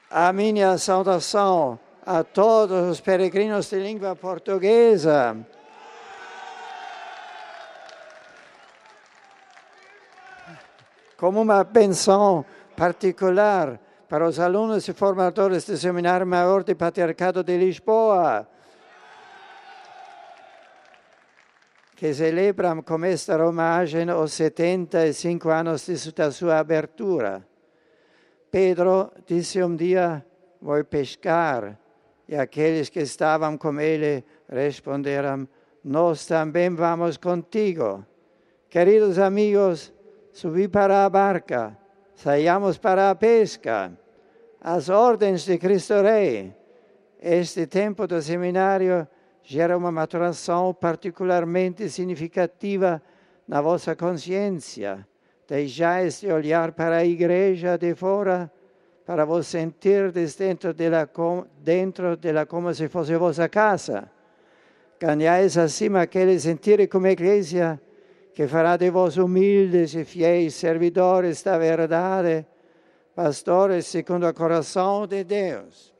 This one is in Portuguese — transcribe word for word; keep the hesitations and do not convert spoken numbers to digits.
A minha saudação a todos os peregrinos de língua portuguesa. Como uma benção particular para os alunos e formadores do Seminário Maior de Patriarcado de Lisboa, que celebram com esta romagem os setenta e cinco anos da sua abertura. Pedro disse um dia, vou pescar, e aqueles que estavam com ele responderam, nós também vamos contigo. Queridos amigos, subi para a barca, saiamos para a pesca. As ordens de Cristo Rei. Este tempo do seminário gera uma maturação particularmente significativa na vossa consciência. Deixais de olhar para a igreja de fora, para vos sentir dentro dela, dentro dela como se fosse vossa casa. Ganhais acima aquele sentir como igreja que fará de vós humildes e fiéis servidores da verdade, pastores segundo o coração de Deus.